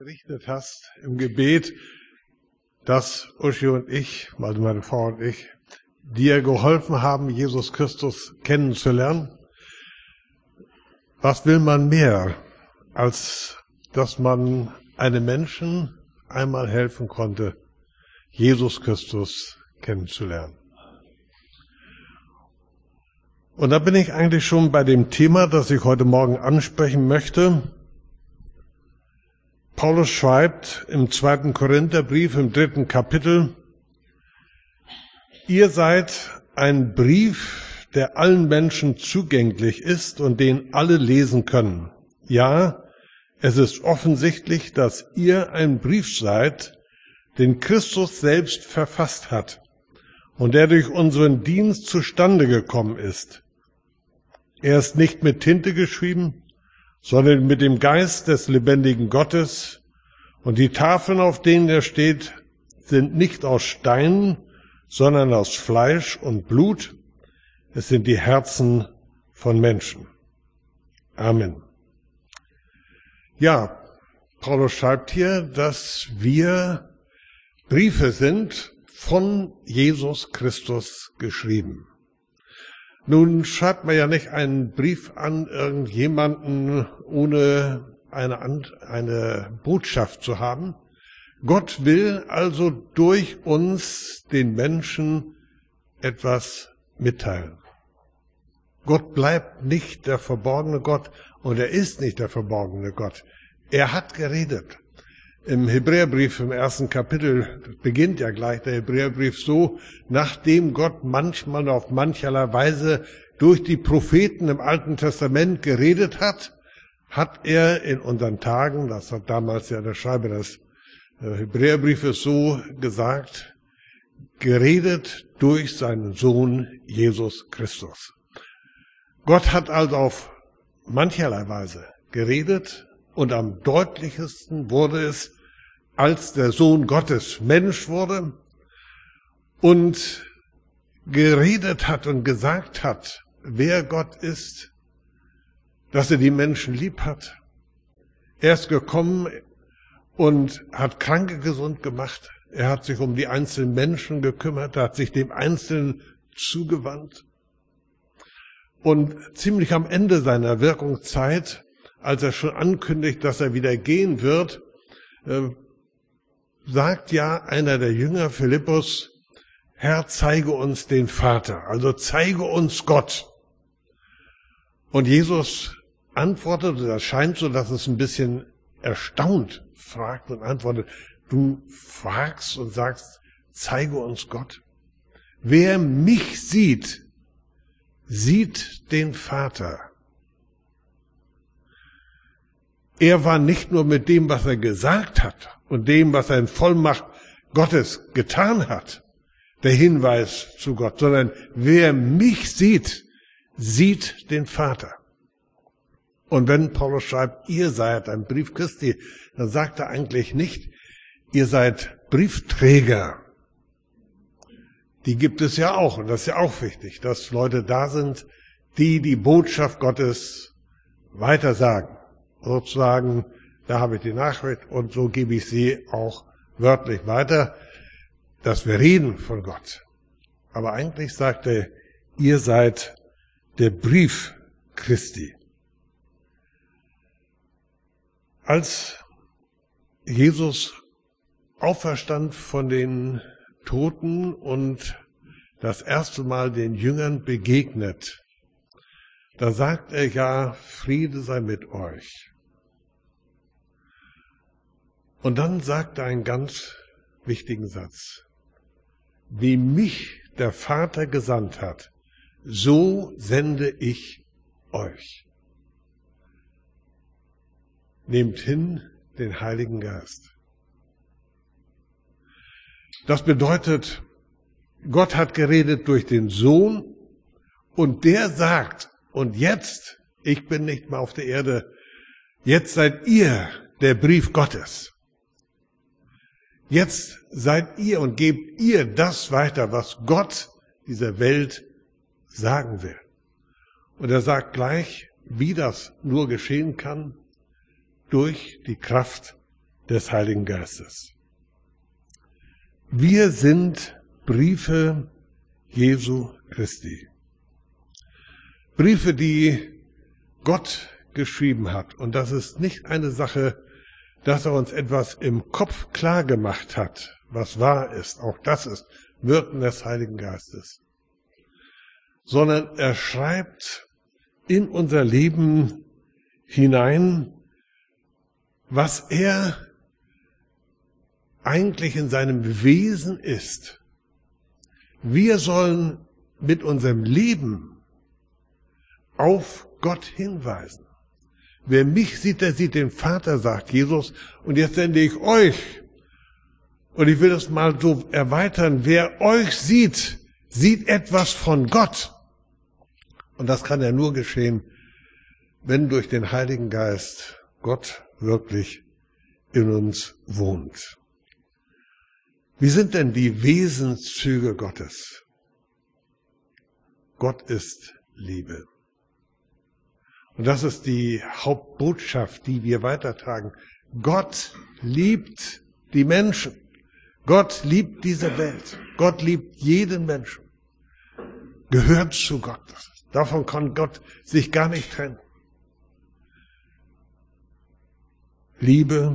gerichtet hast im Gebet, dass Uschi und ich, also meine Frau und ich, dir geholfen haben, Jesus Christus kennenzulernen. Was will man mehr, als dass man einem Menschen einmal helfen konnte, Jesus Christus kennenzulernen? Und da bin ich eigentlich schon bei dem Thema, das ich heute Morgen ansprechen möchte. Paulus schreibt im 2. Korintherbrief im 3. Kapitel: Ihr seid ein Brief, der allen Menschen zugänglich ist und den alle lesen können. Ja, es ist offensichtlich, dass ihr ein Brief seid, den Christus selbst verfasst hat und der durch unseren Dienst zustande gekommen ist. Er ist nicht mit Tinte geschrieben, sondern mit dem Geist des lebendigen Gottes, und die Tafeln, auf denen er steht, sind nicht aus Steinen, sondern aus Fleisch und Blut. Es sind die Herzen von Menschen. Amen. Ja, Paulus schreibt hier, dass wir Briefe sind, von Jesus Christus geschrieben. Nun schreibt man ja nicht einen Brief an irgendjemanden, ohne eine Botschaft zu haben. Gott will also durch uns den Menschen etwas mitteilen. Gott bleibt nicht der verborgene Gott und er ist nicht der verborgene Gott. Er hat geredet. Im Hebräerbrief im 1. Kapitel beginnt ja gleich der Hebräerbrief so: Nachdem Gott manchmal auf mancherlei Weise durch die Propheten im Alten Testament geredet hat, hat er in unseren Tagen, das hat damals ja der Schreiber des Hebräerbriefes so gesagt, geredet durch seinen Sohn Jesus Christus. Gott hat also auf mancherlei Weise geredet, und am deutlichsten wurde es, als der Sohn Gottes Mensch wurde und geredet hat und gesagt hat, wer Gott ist, dass er die Menschen lieb hat. Er ist gekommen und hat Kranke gesund gemacht. Er hat sich um die einzelnen Menschen gekümmert, er hat sich dem Einzelnen zugewandt. Und ziemlich am Ende seiner Wirkungszeit, als er schon ankündigt, dass er wieder gehen wird, sagt ja einer der Jünger, Philippus: Herr, zeige uns den Vater, also zeige uns Gott. Und Jesus antwortet, und das scheint so, dass es ein bisschen erstaunt fragt und antwortet: Du fragst und sagst, zeige uns Gott. Wer mich sieht, sieht den Vater. Er war nicht nur mit dem, was er gesagt hat und dem, was er in Vollmacht Gottes getan hat, der Hinweis zu Gott, sondern wer mich sieht, sieht den Vater. Und wenn Paulus schreibt, ihr seid ein Brief Christi, dann sagt er eigentlich nicht, ihr seid Briefträger. Die gibt es ja auch, und das ist ja auch wichtig, dass Leute da sind, die die Botschaft Gottes weitersagen. Sozusagen, da habe ich die Nachricht und so gebe ich sie auch wörtlich weiter, dass wir reden von Gott. Aber eigentlich sagt er, ihr seid der Brief Christi. Als Jesus auferstand von den Toten und das erste Mal den Jüngern begegnet, da sagt er ja, Friede sei mit euch. Und dann sagt er einen ganz wichtigen Satz: Wie mich der Vater gesandt hat, so sende ich euch. Nehmt hin den Heiligen Geist. Das bedeutet, Gott hat geredet durch den Sohn und der sagt, und jetzt, ich bin nicht mehr auf der Erde, jetzt seid ihr der Brief Gottes. Jetzt seid ihr und gebt ihr das weiter, was Gott dieser Welt sagen will. Und er sagt gleich, wie das nur geschehen kann, durch die Kraft des Heiligen Geistes. Wir sind Briefe Jesu Christi. Briefe, die Gott geschrieben hat. Und das ist nicht eine Sache, dass er uns etwas im Kopf klar gemacht hat, was wahr ist. Auch das ist Wirken des Heiligen Geistes. Sondern er schreibt in unser Leben hinein, was er eigentlich in seinem Wesen ist. Wir sollen mit unserem Leben auf Gott hinweisen. Wer mich sieht, der sieht den Vater, sagt Jesus. Und jetzt sende ich euch. Und ich will das mal so erweitern. Wer euch sieht, sieht etwas von Gott. Und das kann ja nur geschehen, wenn durch den Heiligen Geist Gott wirklich in uns wohnt. Wie sind denn die Wesenszüge Gottes? Gott ist Liebe. Und das ist die Hauptbotschaft, die wir weitertragen. Gott liebt die Menschen. Gott liebt diese Welt. Gott liebt jeden Menschen. Gehört zu Gott. Davon kann Gott sich gar nicht trennen. Liebe,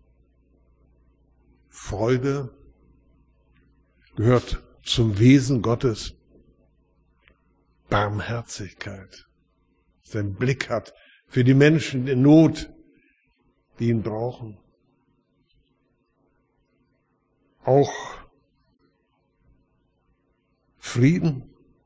Freude gehört zum Wesen Gottes. Barmherzigkeit, dass er einen Blick hat für die Menschen in Not, die ihn brauchen. Auch Frieden.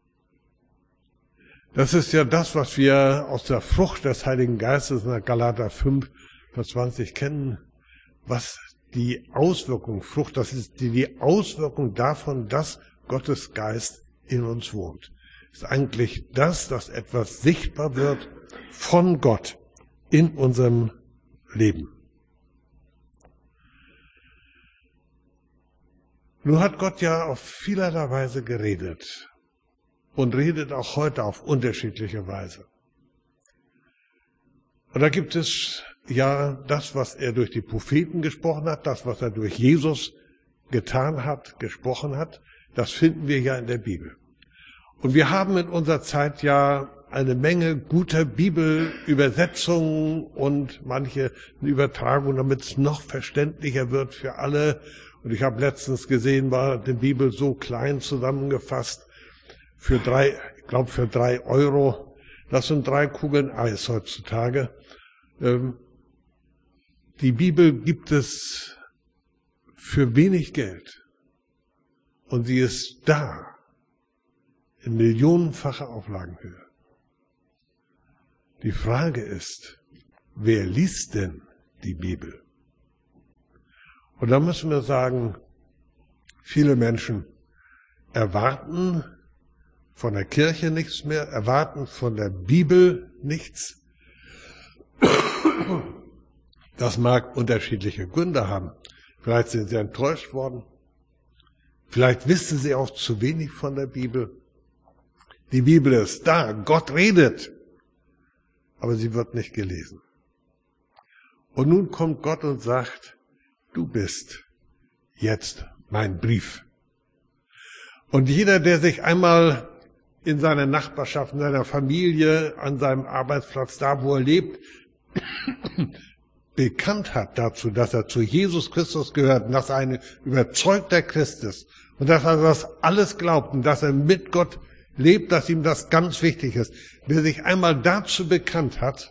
Das ist ja das, was wir aus der Frucht des Heiligen Geistes in der Galater 5, Vers 20 kennen, was die Auswirkung, Frucht, das ist die Auswirkung davon, dass Gottes Geist in uns wohnt. Ist eigentlich das, dass etwas sichtbar wird von Gott in unserem Leben. Nun hat Gott ja auf vielerlei Weise geredet und redet auch heute auf unterschiedliche Weise. Und da gibt es ja das, was er durch die Propheten gesprochen hat, das, was er durch Jesus getan hat, gesprochen hat, das finden wir ja in der Bibel. Und wir haben in unserer Zeit ja eine Menge guter Bibelübersetzungen und manche Übertragungen, damit es noch verständlicher wird für alle. Und ich habe letztens gesehen, war die Bibel so klein zusammengefasst, für 3 Euro. Das sind 3 Kugeln Eis heutzutage. Die Bibel gibt es für wenig Geld. Und sie ist da. In millionenfacher Auflagenhöhe. Die Frage ist, wer liest denn die Bibel? Und da müssen wir sagen, viele Menschen erwarten von der Kirche nichts mehr, erwarten von der Bibel nichts. Das mag unterschiedliche Gründe haben. Vielleicht sind sie enttäuscht worden. Vielleicht wissen sie auch zu wenig von der Bibel. Die Bibel ist da, Gott redet, aber sie wird nicht gelesen. Und nun kommt Gott und sagt, du bist jetzt mein Brief. Und jeder, der sich einmal in seiner Nachbarschaft, in seiner Familie, an seinem Arbeitsplatz, da wo er lebt, bekannt hat dazu, dass er zu Jesus Christus gehört und dass er ein überzeugter Christ ist und dass er das alles glaubt und dass er mit Gott lebt, dass ihm das ganz wichtig ist. Wer sich einmal dazu bekannt hat,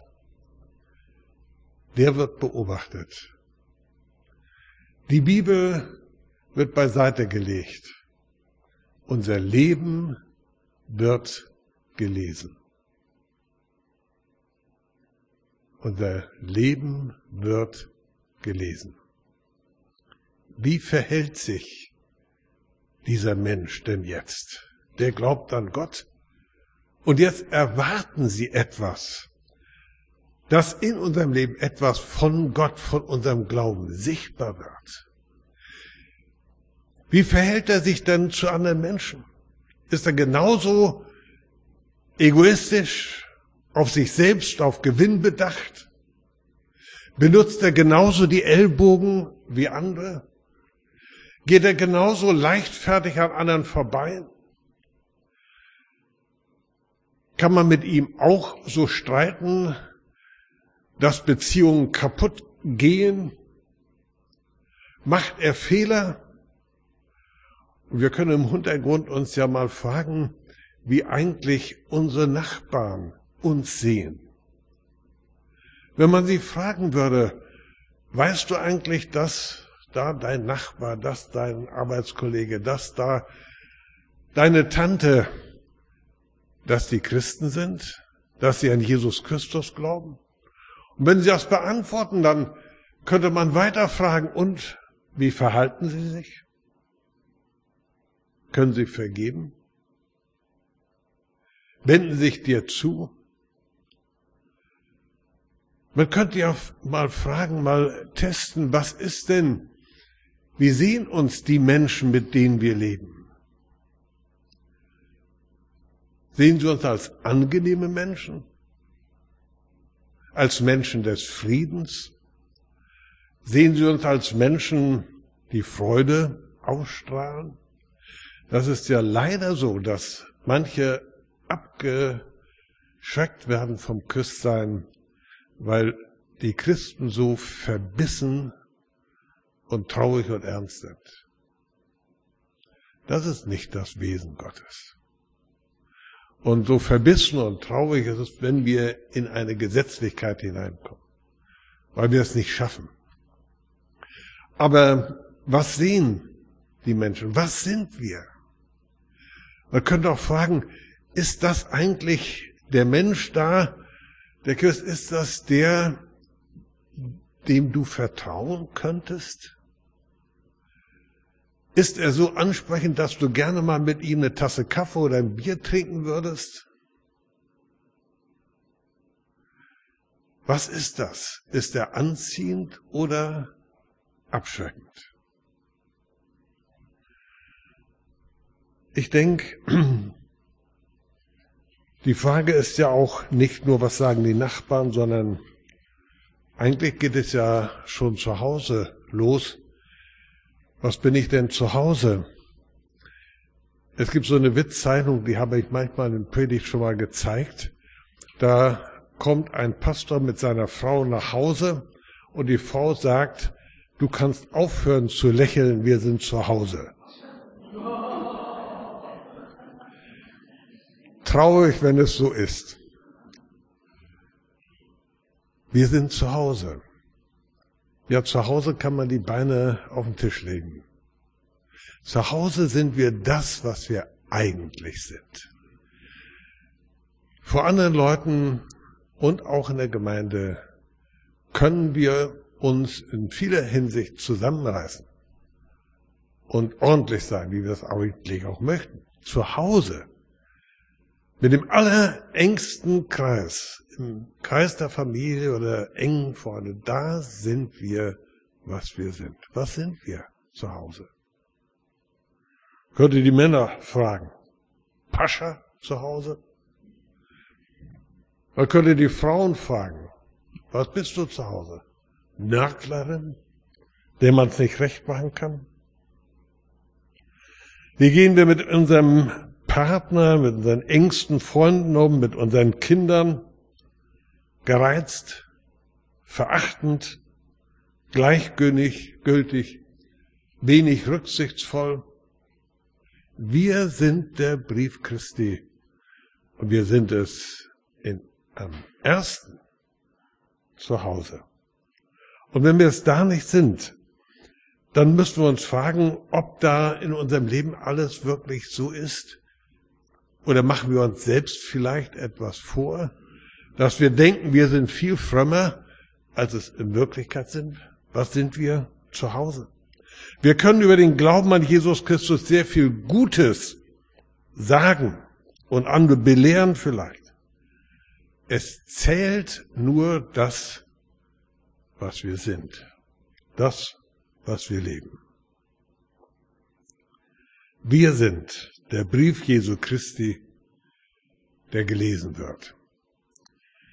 der wird beobachtet. Die Bibel wird beiseite gelegt. Unser Leben wird gelesen. Unser Leben wird gelesen. Wie verhält sich dieser Mensch denn jetzt? Der glaubt an Gott. Und jetzt erwarten sie etwas, dass in unserem Leben etwas von Gott, von unserem Glauben sichtbar wird. Wie verhält er sich denn zu anderen Menschen? Ist er genauso egoistisch, auf sich selbst, auf Gewinn bedacht? Benutzt er genauso die Ellbogen wie andere? Geht er genauso leichtfertig an anderen vorbei? Kann man mit ihm auch so streiten, dass Beziehungen kaputt gehen? Macht er Fehler? Und wir können im Hintergrund uns ja mal fragen, wie eigentlich unsere Nachbarn uns sehen. Wenn man sie fragen würde, weißt du eigentlich, dass da dein Nachbar, dass dein Arbeitskollege, dass da deine Tante, dass die Christen sind, dass sie an Jesus Christus glauben? Und wenn sie das beantworten, dann könnte man weiter fragen, und wie verhalten sie sich? Können sie vergeben? Wenden sich dir zu? Man könnte ja mal fragen, mal testen, was ist denn, wie sehen uns die Menschen, mit denen wir leben? Sehen sie uns als angenehme Menschen? Als Menschen des Friedens? Sehen sie uns als Menschen, die Freude ausstrahlen? Das ist ja leider so, dass manche abgeschreckt werden vom Christsein, weil die Christen so verbissen und traurig und ernst sind. Das ist nicht das Wesen Gottes. Und so verbissen und traurig ist es, wenn wir in eine Gesetzlichkeit hineinkommen, weil wir es nicht schaffen. Aber was sehen die Menschen? Was sind wir? Man könnte auch fragen, ist das eigentlich der Mensch da, der Christ, ist das der, dem du vertrauen könntest? Ist er so ansprechend, dass du gerne mal mit ihm eine Tasse Kaffee oder ein Bier trinken würdest? Was ist das? Ist er anziehend oder abschreckend? Ich denke, die Frage ist ja auch nicht nur, was sagen die Nachbarn, sondern eigentlich geht es ja schon zu Hause los. Was bin ich denn zu Hause? Es gibt so eine Witzzeichnung, die habe ich manchmal in Predigt schon mal gezeigt. Da kommt ein Pastor mit seiner Frau nach Hause und die Frau sagt, du kannst aufhören zu lächeln, wir sind zu Hause. Traurig, wenn es so ist. Wir sind zu Hause. Ja, zu Hause kann man die Beine auf den Tisch legen. Zu Hause sind wir das, was wir eigentlich sind. Vor anderen Leuten und auch in der Gemeinde können wir uns in vieler Hinsicht zusammenreißen und ordentlich sein, wie wir es eigentlich auch möchten. Zu Hause, mit dem allerengsten Kreis, im Kreis der Familie oder engen Freunde, da sind wir, was wir sind. Was sind wir zu Hause? Könnte die Männer fragen, Pascha zu Hause? Man könnte die Frauen fragen, was bist du zu Hause? Nörglerin, der man es nicht recht machen kann? Wie gehen wir mit unserem Partner, mit unseren engsten Freunden um, mit unseren Kindern? Gereizt, verachtend, gleichgültig, wenig rücksichtsvoll. Wir sind der Brief Christi und wir sind es am ersten zu Hause. Und wenn wir es da nicht sind, dann müssen wir uns fragen, ob da in unserem Leben alles wirklich so ist. Oder machen wir uns selbst vielleicht etwas vor, dass wir denken, wir sind viel frömmer, als es in Wirklichkeit sind? Was sind wir zu Hause? Wir können über den Glauben an Jesus Christus sehr viel Gutes sagen und andere belehren vielleicht. Es zählt nur das, was wir sind, das, was wir leben. Wir sind der Brief Jesu Christi, der gelesen wird.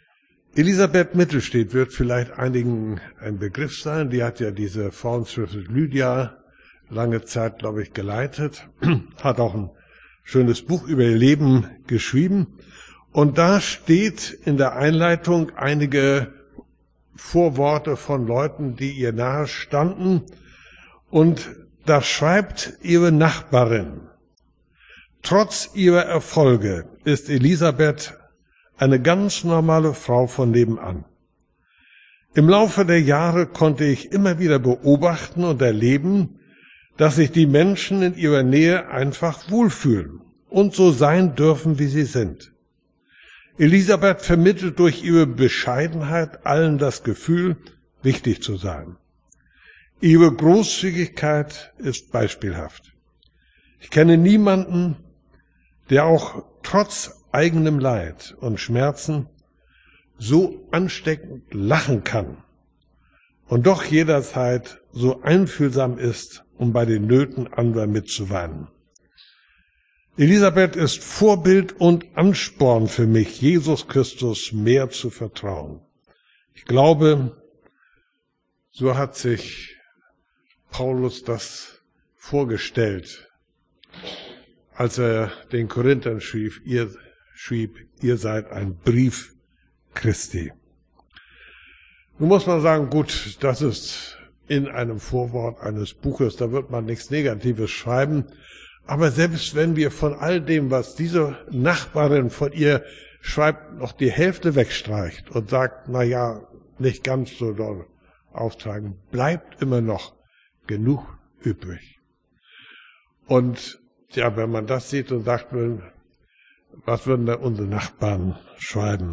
Elisabeth Mittelstedt wird vielleicht einigen ein Begriff sein. Die hat ja diese Frauenstiftung Lydia lange Zeit, glaube ich, geleitet, hat auch ein schönes Buch über ihr Leben geschrieben. Und da steht in der Einleitung einige Vorworte von Leuten, die ihr nahe standen. Und da schreibt ihre Nachbarin: Trotz ihrer Erfolge ist Elisabeth eine ganz normale Frau von nebenan. Im Laufe der Jahre konnte ich immer wieder beobachten und erleben, dass sich die Menschen in ihrer Nähe einfach wohlfühlen und so sein dürfen, wie sie sind. Elisabeth vermittelt durch ihre Bescheidenheit allen das Gefühl, wichtig zu sein. Ihre Großzügigkeit ist beispielhaft. Ich kenne niemanden, der auch trotz eigenem Leid und Schmerzen so ansteckend lachen kann und doch jederzeit so einfühlsam ist, um bei den Nöten anderer mitzuweinen. Elisabeth ist Vorbild und Ansporn für mich, Jesus Christus mehr zu vertrauen. Ich glaube, so hat sich Paulus das vorgestellt, als er den Korinthern schrieb, ihr seid ein Brief Christi. Nun muss man sagen, gut, das ist in einem Vorwort eines Buches, da wird man nichts Negatives schreiben. Aber selbst wenn wir von all dem, was diese Nachbarin von ihr schreibt, noch die Hälfte wegstreicht und sagt, na ja, nicht ganz so doll auftragen, bleibt immer noch genug übrig. Und ja, wenn man das sieht und sagt, was würden da unsere Nachbarn schreiben?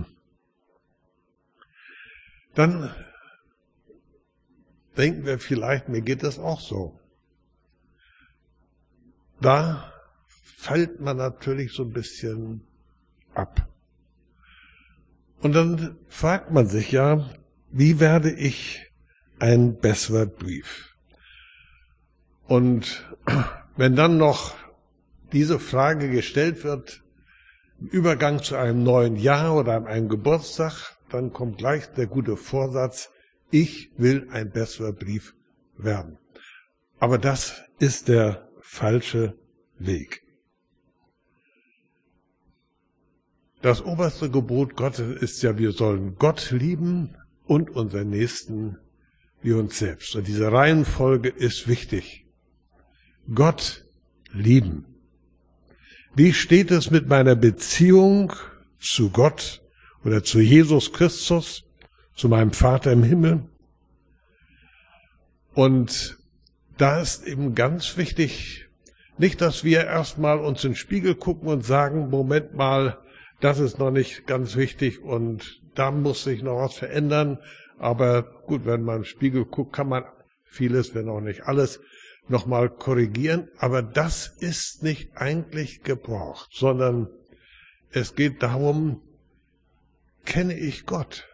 Dann denken wir vielleicht, mir geht das auch so. Da fällt man natürlich so ein bisschen ab. Und dann fragt man sich ja, wie werde ich ein besserer Brief? Und wenn dann noch diese Frage gestellt wird, im Übergang zu einem neuen Jahr oder einem Geburtstag, dann kommt gleich der gute Vorsatz, ich will ein besserer Brief werden. Aber das ist der falsche Weg. Das oberste Gebot Gottes ist ja, wir sollen Gott lieben und unseren Nächsten wie uns selbst. Und diese Reihenfolge ist wichtig. Gott lieben. Wie steht es mit meiner Beziehung zu Gott oder zu Jesus Christus, zu meinem Vater im Himmel? Und da ist eben ganz wichtig, nicht, dass wir erstmal uns in den Spiegel gucken und sagen, Moment mal, das ist noch nicht ganz wichtig und da muss sich noch was verändern. Aber gut, wenn man in den Spiegel guckt, kann man vieles, wenn auch nicht alles, nochmal korrigieren. Aber das ist nicht eigentlich gebraucht, sondern es geht darum, kenne ich Gott?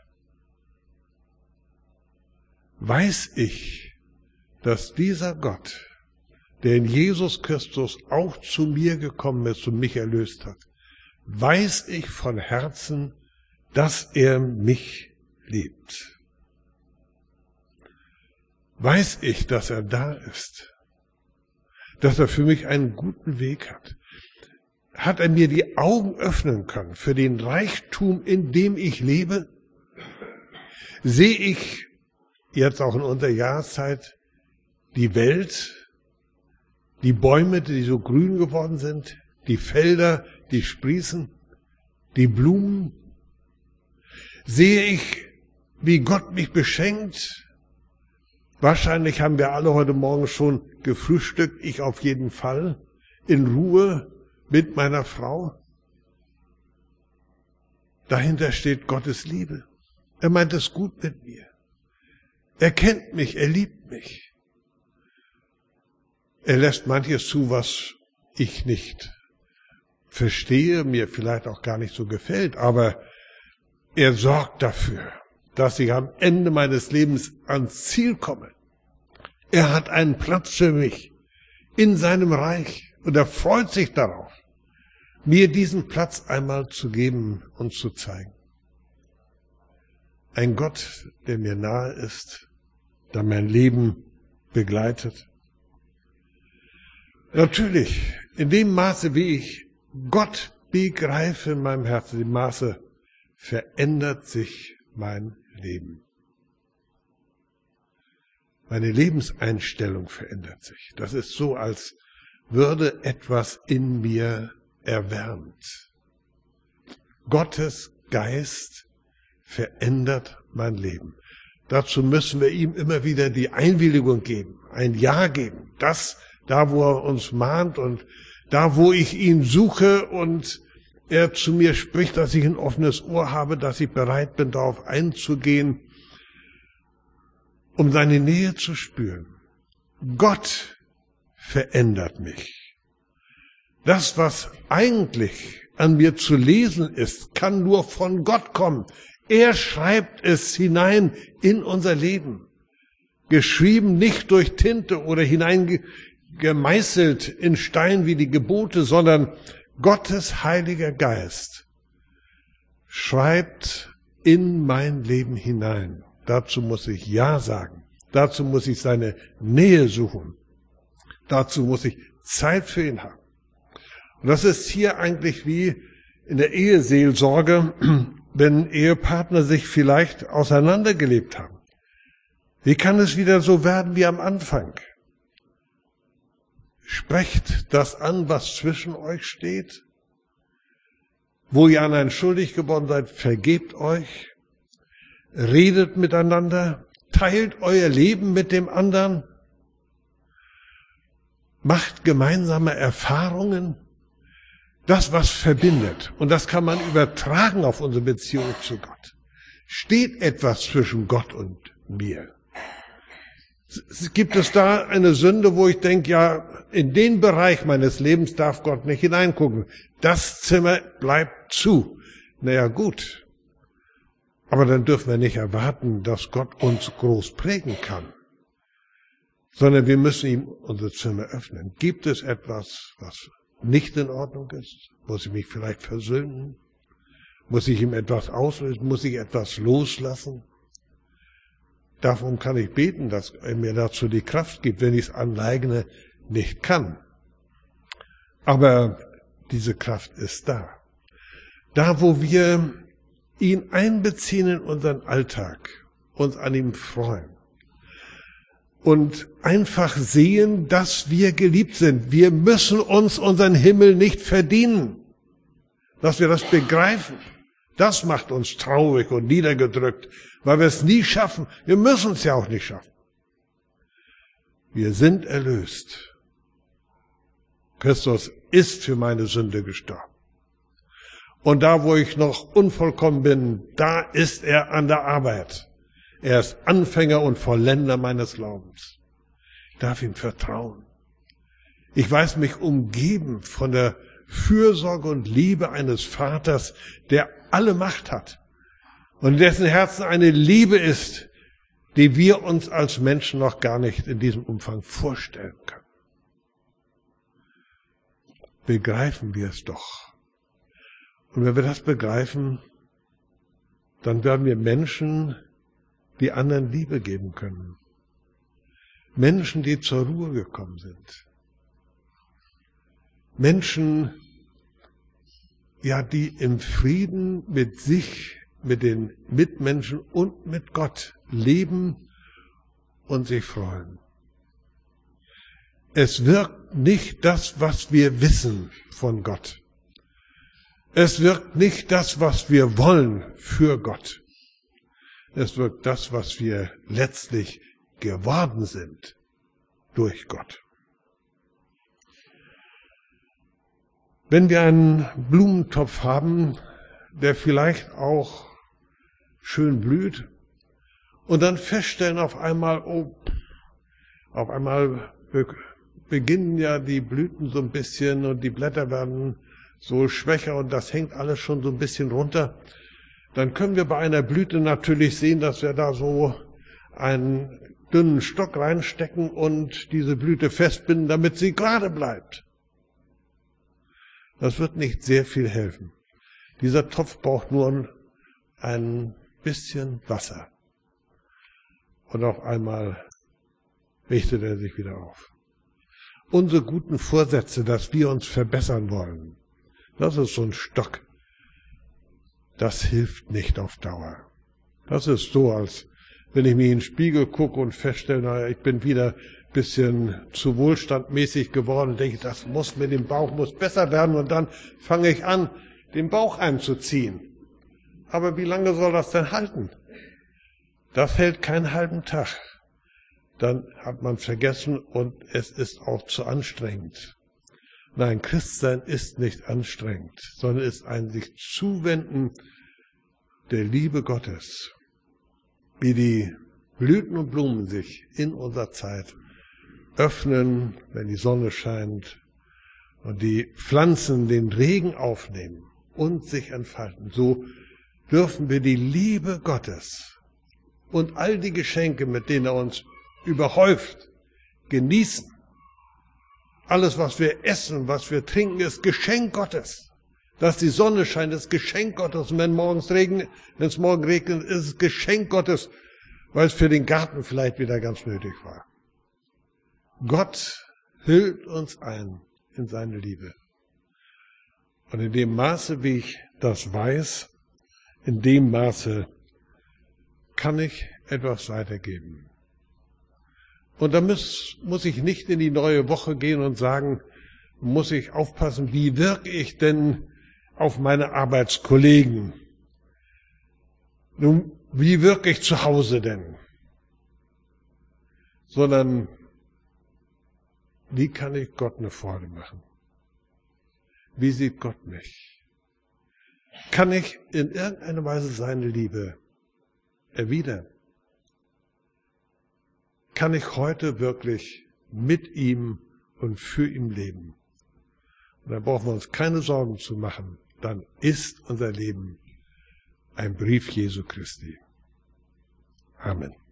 Weiß ich, dass dieser Gott, der in Jesus Christus auch zu mir gekommen ist und mich erlöst hat, weiß ich von Herzen, dass er mich liebt. Weiß ich, dass er da ist, dass er für mich einen guten Weg hat. Hat er mir die Augen öffnen können für den Reichtum, in dem ich lebe? Sehe ich jetzt auch in unserer Jahreszeit die Welt, die Bäume, die so grün geworden sind, die Felder, die sprießen, die Blumen? Sehe ich, wie Gott mich beschenkt? Wahrscheinlich haben wir alle heute Morgen schon gefrühstückt, ich auf jeden Fall, in Ruhe mit meiner Frau. Dahinter steht Gottes Liebe. Er meint es gut mit mir. Er kennt mich, er liebt mich. Er lässt manches zu, was ich nicht verstehe, mir vielleicht auch gar nicht so gefällt, aber er sorgt dafür, dass ich am Ende meines Lebens ans Ziel komme. Er hat einen Platz für mich in seinem Reich und er freut sich darauf, mir diesen Platz einmal zu geben und zu zeigen. ein Gott, der mir nahe ist, der mein Leben begleitet. Natürlich, in dem Maße, wie ich Gott begreife in meinem Herzen, in dem Maße verändert sich mein Leben. Meine Lebenseinstellung verändert sich. Das ist so, als würde etwas in mir erwärmt. Gottes Geist verändert mein Leben. Dazu müssen wir ihm immer wieder die Einwilligung geben, ein Ja geben. Das, da wo er uns mahnt und da wo ich ihn suche und er zu mir spricht, dass ich ein offenes Ohr habe, dass ich bereit bin, darauf einzugehen, um seine Nähe zu spüren. Gott verändert mich. Das, was eigentlich an mir zu lesen ist, kann nur von Gott kommen. Er schreibt es hinein in unser Leben. Geschrieben nicht durch Tinte oder hineingemeißelt in Stein wie die Gebote, sondern Gottes Heiliger Geist schreibt in mein Leben hinein. Dazu muss ich Ja sagen. Dazu muss ich seine Nähe suchen. Dazu muss ich Zeit für ihn haben. Und das ist hier eigentlich wie in der Eheseelsorge, wenn Ehepartner sich vielleicht auseinandergelebt haben. Wie kann es wieder so werden wie am Anfang? Sprecht das an, was zwischen euch steht. Wo ihr an einen schuldig geworden seid, vergebt euch. Redet miteinander. Teilt euer Leben mit dem anderen. Macht gemeinsame Erfahrungen. Das, was verbindet. Und das kann man übertragen auf unsere Beziehung zu Gott. Steht etwas zwischen Gott und mir? Gibt es da eine Sünde, wo ich denke, ja, in den Bereich meines Lebens darf Gott nicht hineingucken. Das Zimmer bleibt zu. Naja, gut. Aber dann dürfen wir nicht erwarten, dass Gott uns groß prägen kann. Sondern wir müssen ihm unser Zimmer öffnen. Gibt es etwas, was nicht in Ordnung ist? Muss ich mich vielleicht versöhnen? Muss ich ihm etwas auslösen? Muss ich etwas loslassen? Darum kann ich beten, dass er mir dazu die Kraft gibt, wenn ich es alleine nicht kann. Aber diese Kraft ist da. Da, wo wir ihn einbeziehen in unseren Alltag, uns an ihm freuen und einfach sehen, dass wir geliebt sind. Wir müssen uns unseren Himmel nicht verdienen. Dass wir das begreifen, das macht uns traurig und niedergedrückt, weil wir es nie schaffen. Wir müssen es ja auch nicht schaffen. Wir sind erlöst. Christus ist für meine Sünde gestorben. Und da, wo ich noch unvollkommen bin, da ist er an der Arbeit. Er ist Anfänger und Vollender meines Glaubens. Ich darf ihm vertrauen. Ich weiß mich umgeben von der Fürsorge und Liebe eines Vaters, der alle Macht hat und in dessen Herzen eine Liebe ist, die wir uns als Menschen noch gar nicht in diesem Umfang vorstellen können. Begreifen wir es doch. Und wenn wir das begreifen, dann werden wir Menschen, die anderen Liebe geben können. Menschen, die zur Ruhe gekommen sind. Menschen, ja, die im Frieden mit sich, mit den Mitmenschen und mit Gott leben und sich freuen. Es wirkt nicht das, was wir wissen von Gott. Es wirkt nicht das, was wir wollen für Gott. Es wirkt das, was wir letztlich geworden sind durch Gott. Wenn wir einen Blumentopf haben, der vielleicht auch schön blüht, und dann feststellen auf einmal, beginnen ja die Blüten so ein bisschen und die Blätter werden so schwächer und das hängt alles schon so ein bisschen runter, dann können wir bei einer Blüte natürlich sehen, dass wir da so einen dünnen Stock reinstecken und diese Blüte festbinden, damit sie gerade bleibt. Das wird nicht sehr viel helfen. Dieser Topf braucht nur einen bisschen Wasser. Und auf einmal richtet er sich wieder auf. Unsere guten Vorsätze, dass wir uns verbessern wollen, das ist so ein Stock. Das hilft nicht auf Dauer. Das ist so, als wenn ich mir in den Spiegel gucke und feststelle, naja, ich bin wieder ein bisschen zu wohlstandmäßig geworden, denke ich, das muss mit dem Bauch muss besser werden und dann fange ich an, den Bauch einzuziehen. Aber wie lange soll das denn halten? Das hält keinen halben Tag. Dann hat man vergessen und es ist auch zu anstrengend. Nein, Christsein ist nicht anstrengend, sondern ist ein sich zuwenden der Liebe Gottes. Wie die Blüten und Blumen sich in unserer Zeit öffnen, wenn die Sonne scheint und die Pflanzen den Regen aufnehmen und sich entfalten. So dürfen wir die Liebe Gottes und all die Geschenke, mit denen er uns überhäuft, genießen. Alles, was wir essen, was wir trinken, ist Geschenk Gottes. Dass die Sonne scheint, ist Geschenk Gottes. Und wenn es morgen regnet, ist es Geschenk Gottes, weil es für den Garten vielleicht wieder ganz nötig war. Gott hüllt uns ein in seine Liebe. Und in dem Maße, wie ich das weiß, in dem Maße kann ich etwas weitergeben. Und da muss ich nicht in die neue Woche gehen und sagen, muss ich aufpassen, wie wirke ich denn auf meine Arbeitskollegen? Nun, wie wirke ich zu Hause denn? Sondern, wie kann ich Gott eine Freude machen? Wie sieht Gott mich? Kann ich in irgendeiner Weise seine Liebe erwidern? Kann ich heute wirklich mit ihm und für ihn leben? Und da brauchen wir uns keine Sorgen zu machen. Dann ist unser Leben ein Brief Jesu Christi. Amen.